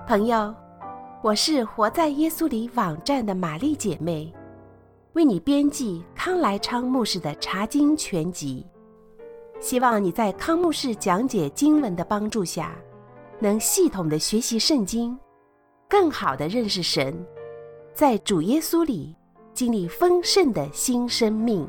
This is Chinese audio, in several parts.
朋友，我是活在耶稣里网站的玛丽姐妹，为你编辑康来昌牧师的查经全集，希望你在康牧师讲解经文的帮助下，能系统的学习圣经，更好的认识神，在主耶稣里经历丰盛的新生命。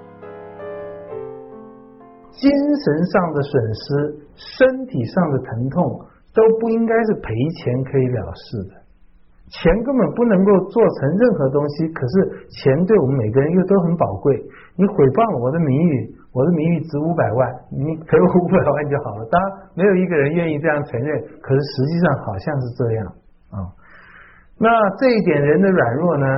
精神上的损失，身体上的疼痛，都不应该是赔钱可以了事的。钱根本不能够做成任何东西，可是钱对我们每个人又都很宝贵。你毁谤了我的名誉，我的名誉值500万，你赔我500万就好了。当然没有一个人愿意这样承认，可是实际上好像是这样啊。那这一点人的软弱呢，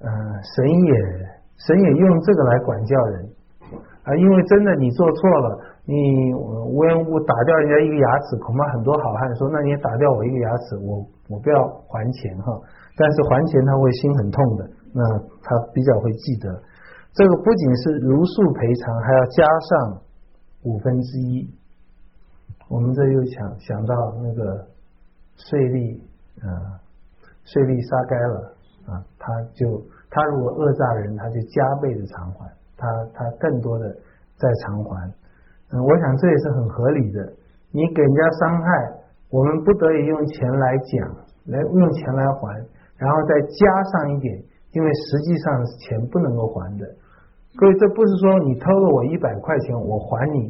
神也用这个来管教人啊，因为真的你做错了，你无缘无故打掉人家一个牙齿，恐怕很多好汉说，那你也打掉我一个牙齿，我不要还钱哈。但是还钱他会心很痛的，那他比较会记得。这个不仅是如数赔偿，还要加上1/5。我们这又想到那个税吏杀该了啊，他如果讹诈人，他就加倍的偿还，他更多的在偿还。我想这也是很合理的。你给人家伤害，我们不得已用钱来讲，用钱来还，然后再加上一点，因为实际上是钱不能够还的。各位，这不是说你偷了我100块钱，我还你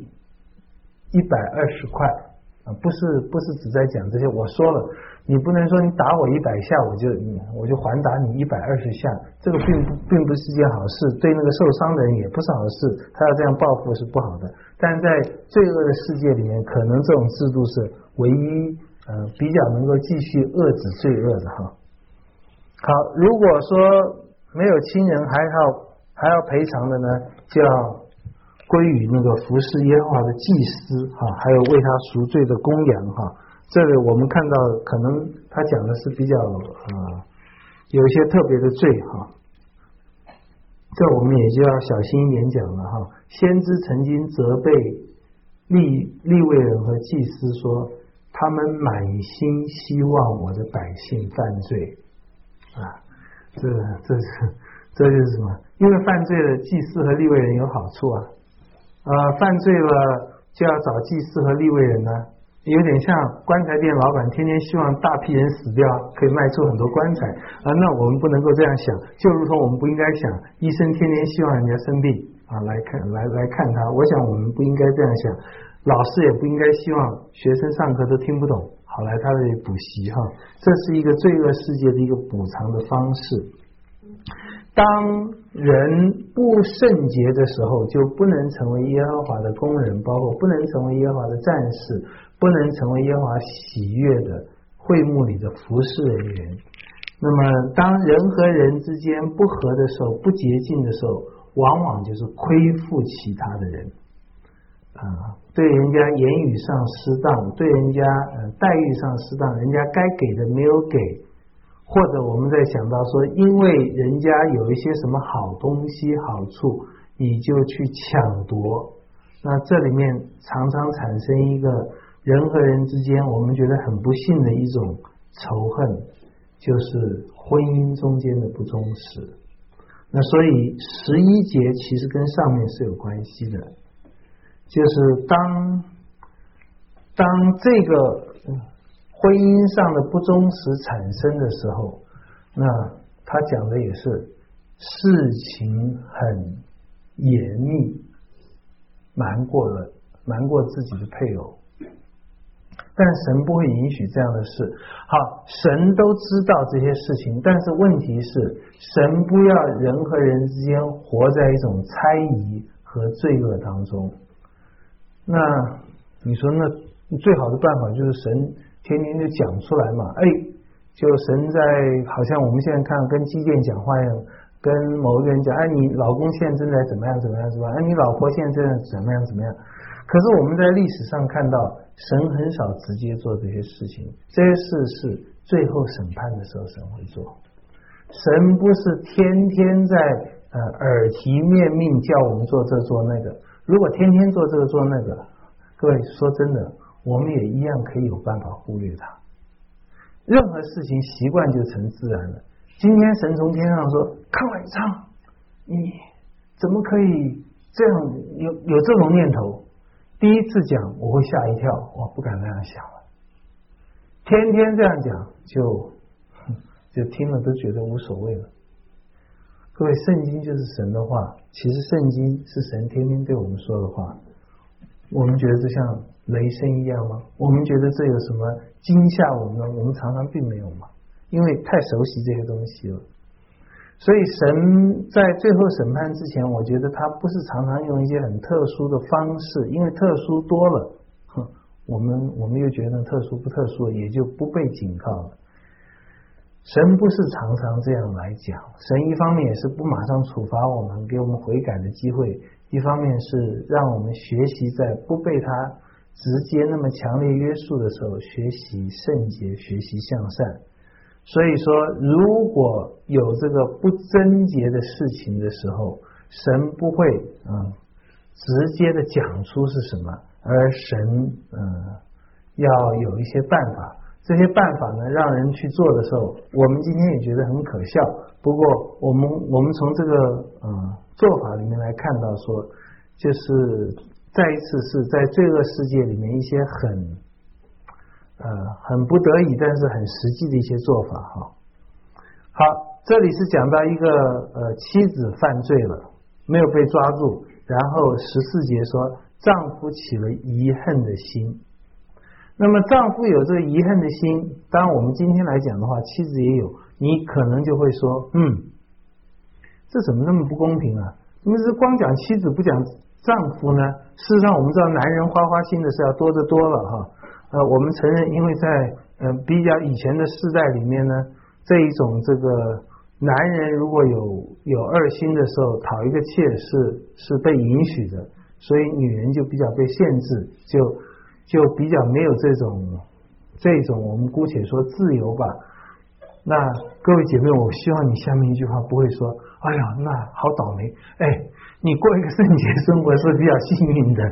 120块啊，不是只在讲这些。我说了，你不能说你打我100下，我就还打你120下，这个并不是件好事，对那个受伤的人也不是好事，他要这样报复是不好的。但在罪恶的世界里面，可能这种制度是唯一比较能够继续遏制罪恶的哈。好，如果说没有亲人还要赔偿的呢，就要归于那个服侍耶和华的祭司哈，还有为他赎罪的公羊哈。这个我们看到可能他讲的是比较有一些特别的罪哈，这我们也就要小心一点讲了哈。先知曾经责备利未人和祭司说，他们满心希望我的百姓犯罪啊，这就是什么？因为犯罪了，祭司和利未人有好处啊。犯罪了就要找祭司和利未人呢，有点像棺材店老板天天希望大批人死掉，可以卖出很多棺材啊。那我们不能够这样想，就如同我们不应该想医生天天希望人家生病啊来看他。我想我们不应该这样想，老师也不应该希望学生上课都听不懂，好来他的补习哈。这是一个罪恶世界的一个补偿的方式。当人不圣洁的时候，就不能成为耶和华的工人，包括不能成为耶和华的战士，不能成为耶和华喜悦的会幕里的服侍人员。那么当人和人之间不和的时候，不洁净的时候，往往就是亏负其他的人对人家言语上失当，对人家待遇上失当，人家该给的没有给，或者我们在想到说，因为人家有一些什么好东西好处，你就去抢夺，那这里面常常产生一个人和人之间我们觉得很不幸的一种仇恨，就是婚姻中间的不忠实。那所以11节其实跟上面是有关系的，就是当这个婚姻上的不忠实产生的时候，那他讲的也是事情很严密，瞒过自己的配偶，但神不会允许这样的事。好，神都知道这些事情，但是问题是神不要人和人之间活在一种猜疑和罪恶当中。那你说那最好的办法就是神天天就讲出来嘛，就神在好像我们现在看跟基甸讲话一样，跟某一个人讲，你老公现在正在怎么样怎么样是吧？你老婆现在正在怎么样怎么样？可是我们在历史上看到，神很少直接做这些事情，这些事是最后审判的时候神会做。神不是天天在耳提面命叫我们做这做那个，如果天天做这个做那个，各位说真的，我们也一样可以有办法忽略它。 任何事情习惯就成自然了。今天神从天上说康来昌，你怎么可以这样有这种念头？第一次讲我会吓一跳，我不敢那样想了。天天这样讲就听了都觉得无所谓了。各位，圣经就是神的话，其实圣经是神天天对我们说的话。我们觉得这像雷声一样吗？我们觉得这有什么惊吓我们呢？我们常常并没有嘛，因为太熟悉这些东西了。所以神在最后审判之前，我觉得他不是常常用一些很特殊的方式，因为特殊多了，我们又觉得特殊不特殊，也就不被警告了。神不是常常这样来讲，神一方面也是不马上处罚我们，给我们悔改的机会，一方面是让我们学习在不被他直接那么强烈约束的时候，学习圣洁，学习向善。所以说，如果有这个不贞洁的事情的时候，神不会直接的讲出是什么，而神要有一些办法。这些办法呢，让人去做的时候，我们今天也觉得很可笑。不过我们从这个做法里面来看到说，就是再一次是在罪恶世界里面一些很不得已，但是很实际的一些做法哈。好，这里是讲到一个妻子犯罪了，没有被抓住，然后14节说丈夫起了遗恨的心。那么丈夫有这个遗恨的心，当然我们今天来讲的话，妻子也有，你可能就会说，这怎么那么不公平啊？你们是光讲妻子不讲丈夫呢？事实上我们知道男人花心的是要多得多了哈。我们承认，因为在比较以前的世代里面呢，这一种这个男人如果有二心的时候，讨一个妾是被允许的，所以女人就比较被限制，就比较没有这种我们姑且说自由吧。那各位姐妹，我希望你下面一句话不会说，哎呀，那好倒霉，你过一个圣洁生活是比较幸运的，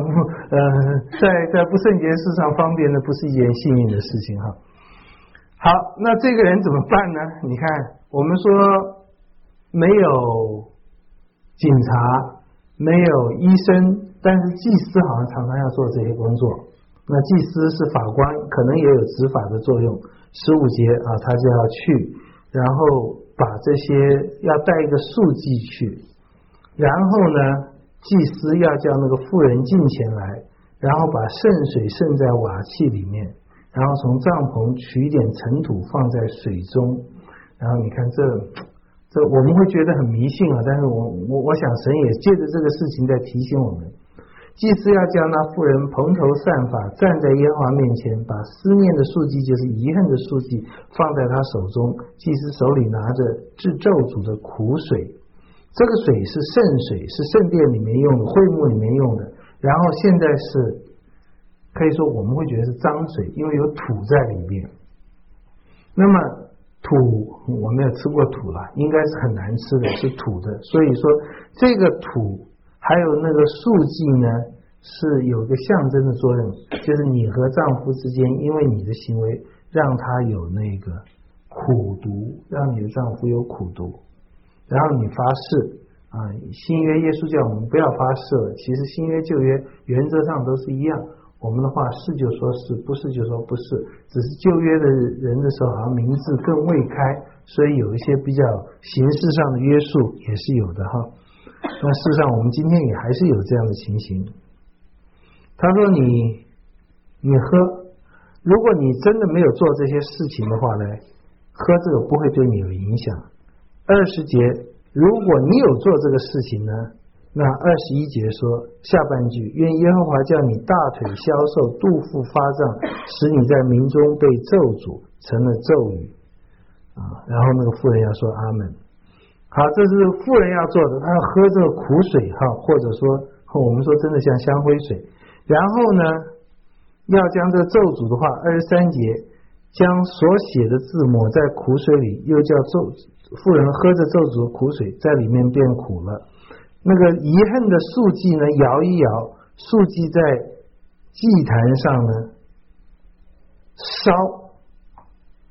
在不圣洁事上方便的不是一件幸运的事情哈。好，那这个人怎么办呢？你看，我们说没有警察，没有医生，但是祭司好像常常要做这些工作。那祭司是法官，可能也有执法的作用。15节他就要去，然后把这些要带一个数记去，然后呢，祭司要叫那个妇人进前来，然后把圣水渗在瓦器里面，然后从帐篷取一点尘土放在水中。然后你看这我们会觉得很迷信啊，但是我想神也借着这个事情在提醒我们，祭司要叫那妇人蓬头散发站在耶和华面前，把思念的数记，就是遗恨的数记放在他手中，祭司手里拿着治咒诅的苦水，这个水是圣水，是圣殿里面用的，会幕里面用的。然后现在是可以说我们会觉得是脏水，因为有土在里面。那么土我没有吃过土了，应该是很难吃的，是土的。所以说这个土还有那个数记呢，是有个象征的作用，就是你和丈夫之间，因为你的行为让他有那个苦毒，让你的丈夫有苦毒，然后你发誓新约耶稣叫我们不要发誓了，其实新约旧约原则上都是一样，我们的话是就说是，不是就说不是，只是旧约的人的时候好像名字更未开，所以有一些比较形式上的约束也是有的哈。那事实上我们今天也还是有这样的情形。他说你喝，如果你真的没有做这些事情的话呢，喝这个不会对你有影响。20节，如果你有做这个事情呢，那21节说下半句，愿耶和华叫你大腿消瘦，肚腹发胀，使你在民中被咒诅，成了咒语然后那个妇人要说阿们。好，这是妇人要做的，她要喝这个苦水或者说我们说真的像香灰水。然后呢，要将这个咒诅的话，23节将所写的字抹在苦水里，又叫妇人喝着咒诅的苦水，在里面变苦了。那个遗恨的数记呢，摇一摇，数记在祭坛上呢烧，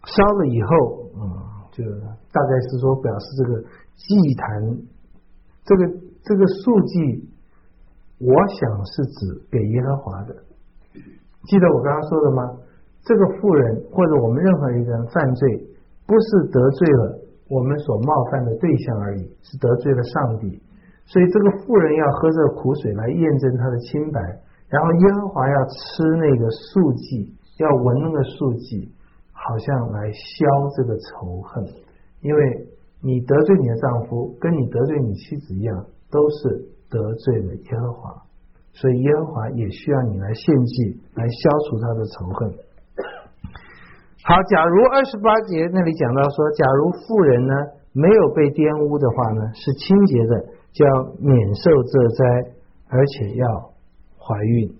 烧了以后，就大概是说表示这个祭坛，这个素祭，我想是指给耶和华的。记得我刚刚说的吗？这个妇人或者我们任何一个人犯罪，不是得罪了我们所冒犯的对象而已，是得罪了上帝。所以这个妇人要喝这个苦水来验证她的清白，然后耶和华要吃那个素祭，要闻那个素祭，好像来消这个仇恨。因为你得罪你的丈夫，跟你得罪你妻子一样，都是得罪了耶和华，所以耶和华也需要你来献祭，来消除他的仇恨。好，假如28节那里讲到说，假如妇人呢没有被玷污的话呢，是清洁的，就要免受这灾，而且要怀孕。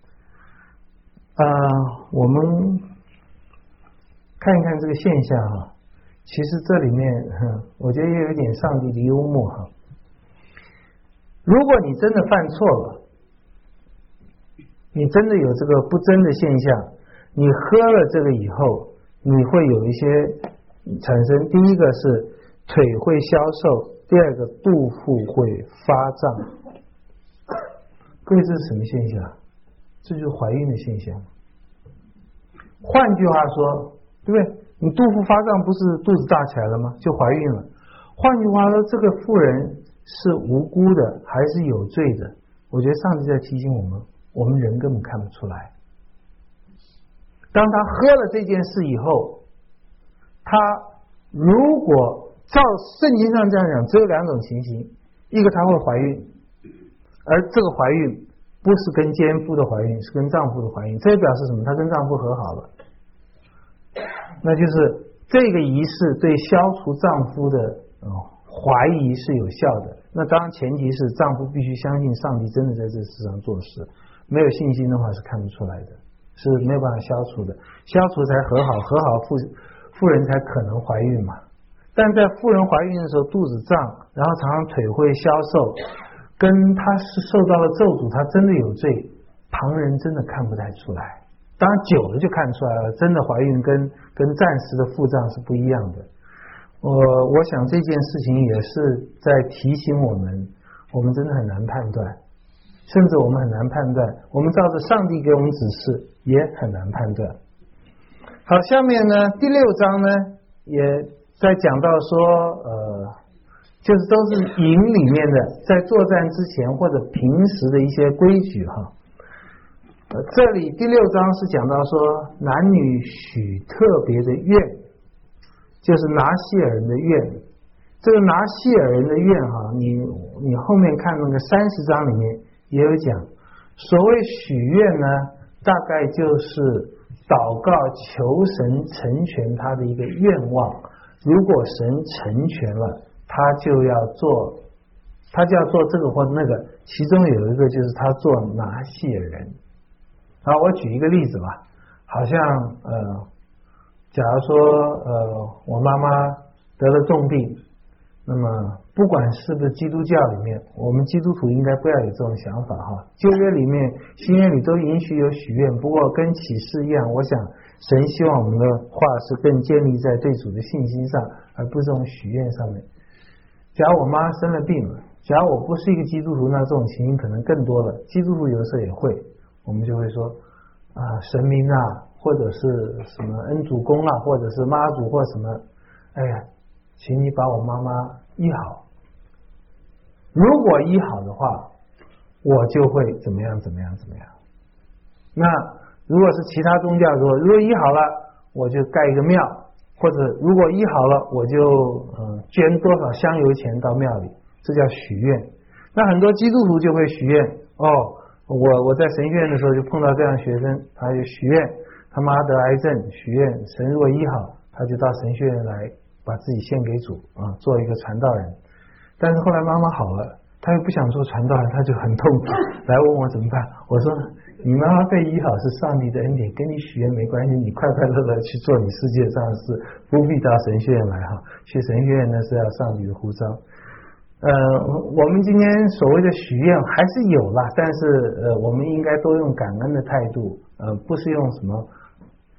我们看一看这个现象哈，其实这里面我觉得也有点上帝的幽默哈。如果你真的犯错了，你真的有这个不贞的现象，你喝了这个以后，你会有一些产生，第一个是腿会消瘦，第二个肚腹会发胀。各位，这是什么现象？这就是怀孕的现象。换句话说，对不对？你肚腹发胀不是肚子大起来了吗？就怀孕了。换句话说，这个妇人是无辜的还是有罪的？我觉得上帝在提醒我们，我们人根本看不出来。当他喝了这件事以后，他如果照圣经上这样讲，只有两种情形，一个他会怀孕，而这个怀孕不是跟奸夫的怀孕，是跟丈夫的怀孕，这也表示什么？她跟丈夫和好了，那就是这个仪式对消除丈夫的怀疑是有效的。那当然前提是丈夫必须相信上帝真的在这世上做事，没有信心的话是看不出来的，是没有办法消除的，消除才和好，和好妇人才可能怀孕嘛。但在妇人怀孕的时候肚子胀，然后常常腿会消瘦，跟她是受到了咒诅，她真的有罪，旁人真的看不太出来。当然久了就看出来了，真的怀孕跟暂时的腹胀是不一样的。我想这件事情也是在提醒我们真的很难判断，甚至我们很难判断，我们照着上帝给我们指示也很难判断。好，下面呢第6章呢也在讲到说就是都是营里面的在作战之前或者平时的一些规矩哈。这里第6章是讲到说男女许特别的愿，就是拿细尔人的愿。这个拿细尔人的愿哈，你后面看那个30章里面也有讲，所谓许愿呢，大概就是祷告求神成全他的一个愿望。如果神成全了，他就要做这个或那个，其中有一个就是他做拿细尔人。好，我举一个例子吧，好像假如说我妈妈得了重病，那么不管是不是基督教里面，我们基督徒应该不要有这种想法哈。旧约里面、新约里都允许有许愿，不过跟启示一样，我想神希望我们的话是更建立在对主的信心上，而不是这种许愿上面。假如我妈生了病了，假如我不是一个基督徒，那这种情形可能更多了。基督徒有的时候也会，我们就会说神明啊，或者是什么恩主公啊，或者是妈祖或什么，哎呀，请你把我妈妈医好。如果医好的话，我就会怎么样怎么样怎么样。那如果是其他宗教说，如果医好了，我就盖一个庙，或者如果医好了，我就捐多少香油钱到庙里，这叫许愿。那很多基督徒就会许愿我在神学院的时候就碰到这样的学生，他就许愿他妈得癌症，许愿神如果医好，他就到神学院来把自己献给主做一个传道人。但是后来妈妈好了，他又不想做传道人，他就很痛苦，来问我怎么办。我说你妈妈被医好是上帝的恩典，跟你许愿没关系，你快快乐乐去做你世界上的事，不必到神学院来去神学院呢是要上帝的呼召。我们今天所谓的许愿还是有啦，但是我们应该都用感恩的态度，不是用什么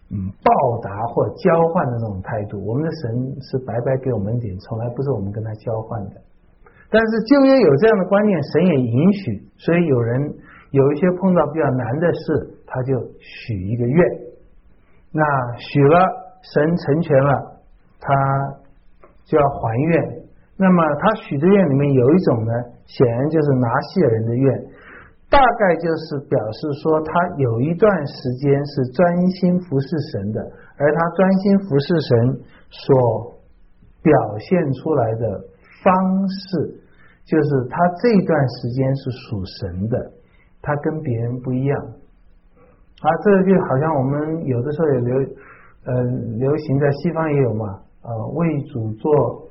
报答或交换的那种态度。我们的神是白白给我们恩典，从来不是我们跟他交换的。但是旧约有这样的观念，神也允许，所以有一些碰到比较难的事，他就许一个愿。那许了，神成全了，他就要还愿。那么他许的愿里面有一种呢，显然就是拿细尔人的愿，大概就是表示说他有一段时间是专心服侍神的，而他专心服侍神所表现出来的方式，就是他这段时间是属神的，他跟别人不一样。这个就好像我们有的时候也流行，在西方也有嘛，为主做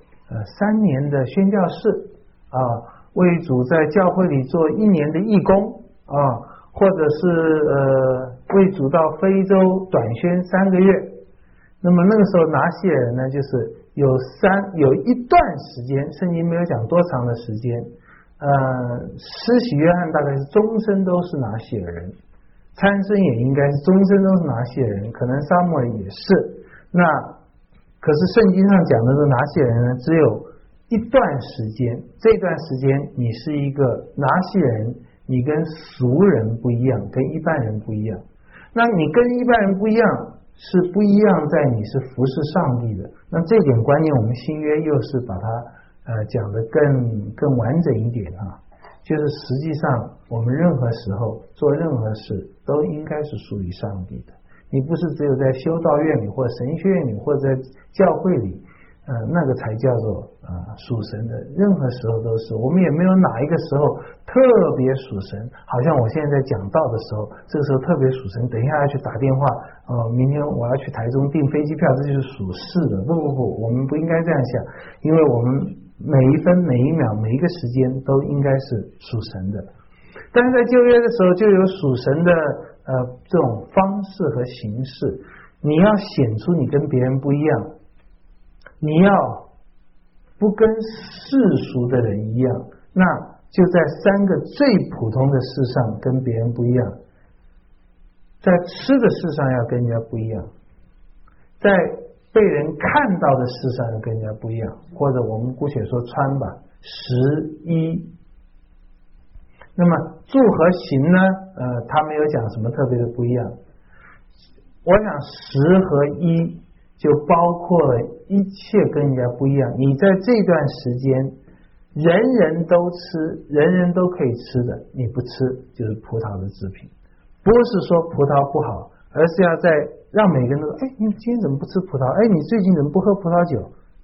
3年的宣教士为主在教会里做1年的义工或者是为主到非洲短宣3个月。那么那个时候拿细尔人呢，就是有一段时间，圣经没有讲多长的时间，施洗约翰大概是终身都是拿细尔人，参孙也应该是终身都是拿细尔人，可能撒母耳也是。那可是圣经上讲的这拿细尔人呢，只有一段时间，这段时间你是一个拿细尔人，你跟俗人不一样，跟一般人不一样。那你跟一般人不一样，是不一样在你是服侍上帝的。那这点观念我们新约又是把它讲得更完整一点就是实际上我们任何时候做任何事都应该是属于上帝的。你不是只有在修道院里或神学院里或者在教会里那个才叫做属神的，任何时候都是。我们也没有哪一个时候特别属神，好像我现在在讲道的时候，这个时候特别属神，等一下要去打电话明天我要去台中订飞机票，这就是属世的。不，我们不应该这样想，因为我们每一分每一秒每一个时间都应该是属神的。但是在旧约的时候就有属神的这种方式和形式，你要显出你跟别人不一样，你要不跟世俗的人一样，那就在3个最普通的事上跟别人不一样。在吃的事上要跟人家不一样，在被人看到的事上要跟人家不一样，或者我们姑且说穿吧，食衣。那么住和行呢他没有讲什么特别的不一样。我想食和衣就包括了一切跟人家不一样。你在这段时间人人都吃，人人都可以吃的，你不吃就是葡萄的制品。不是说葡萄不好，而是要在让每个人都说，你今天怎么不吃葡萄？你最近怎么不喝葡萄酒？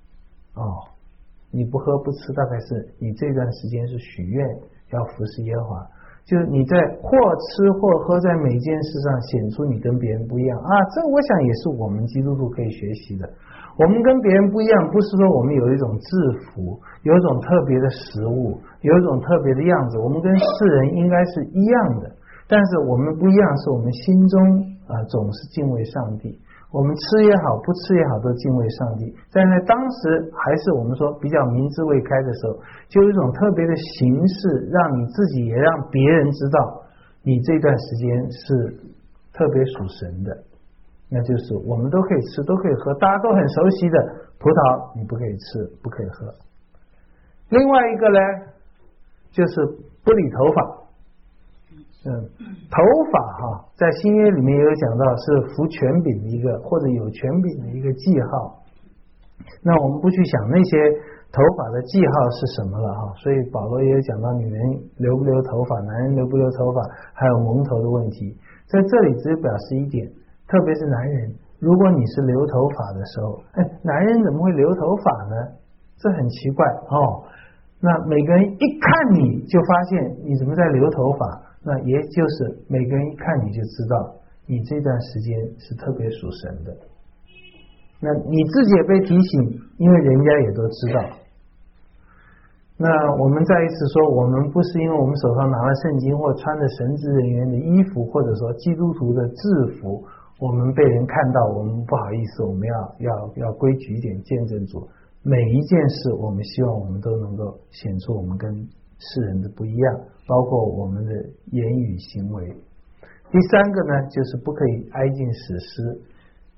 你不喝不吃，大概是你这段时间是许愿要服侍耶和华，就是你在或吃或喝，在每件事上显出你跟别人不一样这我想也是我们基督徒可以学习的。我们跟别人不一样，不是说我们有一种制服，有一种特别的食物，有一种特别的样子，我们跟世人应该是一样的。但是我们不一样，是我们心中总是敬畏上帝。我们吃也好，不吃也好，都敬畏上帝。但在当时还是我们说比较明智未开的时候，就有一种特别的形式，让你自己也让别人知道，你这段时间是特别属神的。那就是我们都可以吃，都可以喝，大家都很熟悉的葡萄，你不可以吃，不可以喝。另外一个呢，就是不理头发。头发在新约里面也有讲到是服权柄的一个，或者有权柄的一个记号。那我们不去想那些头发的记号是什么了所以保罗也有讲到女人留不留头发，男人留不留头发，还有蒙头的问题。在这里只表示一点，特别是男人，如果你是留头发的时候，男人怎么会留头发呢？这很奇怪那每个人一看你就发现你怎么在留头发，那也就是每个人一看你就知道你这段时间是特别属神的。那你自己也被提醒，因为人家也都知道。那我们再一次说，我们不是因为我们手上拿了圣经或穿着神职人员的衣服，或者说基督徒的制服，我们被人看到，我们不好意思，我们要规矩一点，见证主。每一件事我们希望我们都能够显出我们跟世人的不一样，包括我们的言语行为。第3个呢，就是不可以挨近死尸。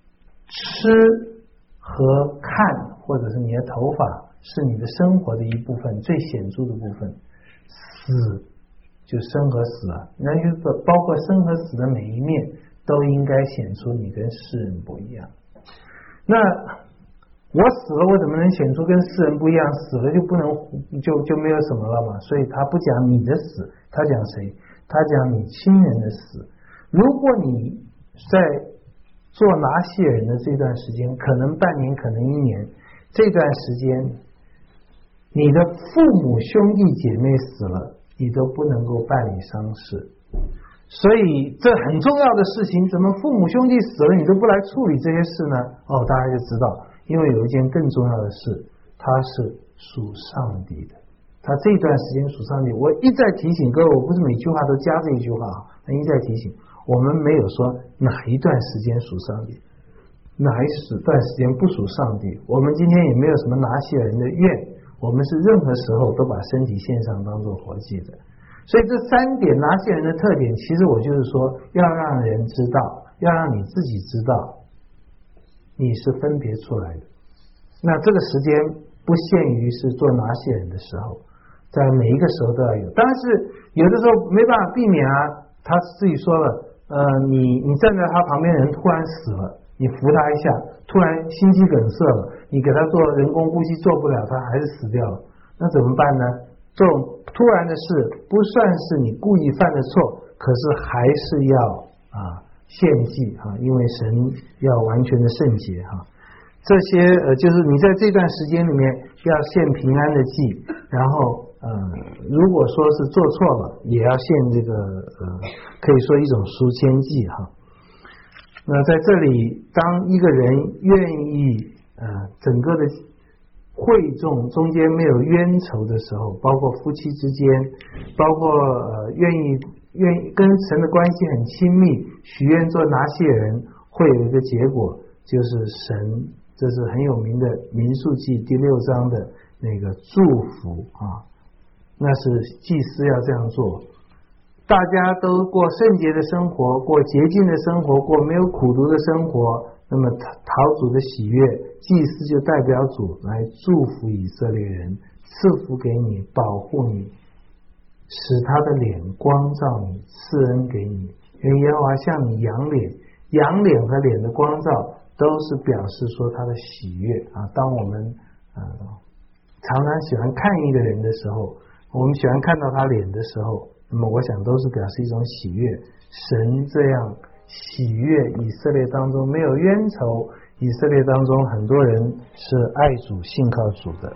吃和看，或者是你的头发，是你的生活的一部分，最显著的部分。死就生和死啊，那就是包括生和死的每一面，都应该显出你跟世人不一样。那我死了，我怎么能显出跟世人不一样？死了就不能就没有什么了嘛。所以他不讲你的死，他讲谁？他讲你亲人的死。如果你在做拿细尔人的这段时间，可能半年，可能1年，这段时间你的父母兄弟姐妹死了，你都不能够办理丧事。所以这很重要的事情，怎么父母兄弟死了你都不来处理这些事呢？大家就知道，因为有一件更重要的事，它是属上帝的，他这段时间属上帝。我一再提醒各位，我不是每句话都加这一句话啊，一再提醒，我们没有说哪一段时间属上帝，哪一段时间不属上帝。我们今天也没有什么拿细尔人的愿，我们是任何时候都把身体献上当做活祭的。所以这3点拿细尔人的特点，其实我就是说，要让人知道，要让你自己知道，你是分别出来的。那这个时间不限于是做拿细尔人的时候，在每一个时候都要有。当然是有的时候没办法避免啊，他自己说了，你站在他旁边的人突然死了，你扶他一下，突然心肌梗塞了，你给他做人工呼吸做不了，他还是死掉了，那怎么办呢？这种突然的事不算是你故意犯的错，可是还是要献祭因为神要完全的圣洁这些就是你在这段时间里面要献平安的祭，然后如果说是做错了，也要献这个可以说一种赎愆祭那在这里，当一个人愿意整个的会众中间没有冤仇的时候，包括夫妻之间，包括愿意跟神的关系很亲密，许愿做拿细尔人，会有一个结果，就是神，这是很有名的民数记第6章的那个祝福那是祭司要这样做。大家都过圣洁的生活，过洁净的生活，过没有苦毒的生活，那么讨主的喜悦，祭司就代表主来祝福以色列人，赐福给你，保护你，使他的脸光照你，赐恩给你。因为耶和华向你扬脸，扬脸和脸的光照都是表示说他的喜悦当我们常常喜欢看一个人的时候，我们喜欢看到他脸的时候，那么我想都是表示一种喜悦。神这样喜悦以色列当中没有冤仇，以色列当中很多人是爱主信靠主的。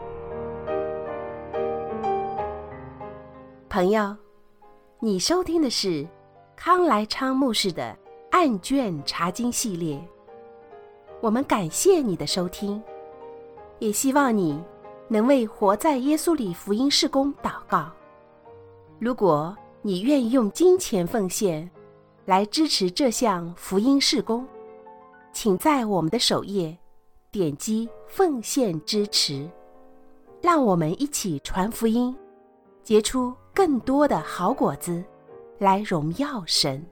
朋友，你收听的是康来昌牧师的案卷查经系列，我们感谢你的收听，也希望你能为活在耶稣里福音事工祷告。如果你愿意用金钱奉献来支持这项福音事工，请在我们的首页点击奉献支持，让我们一起传福音，结出更多的好果子，来荣耀神。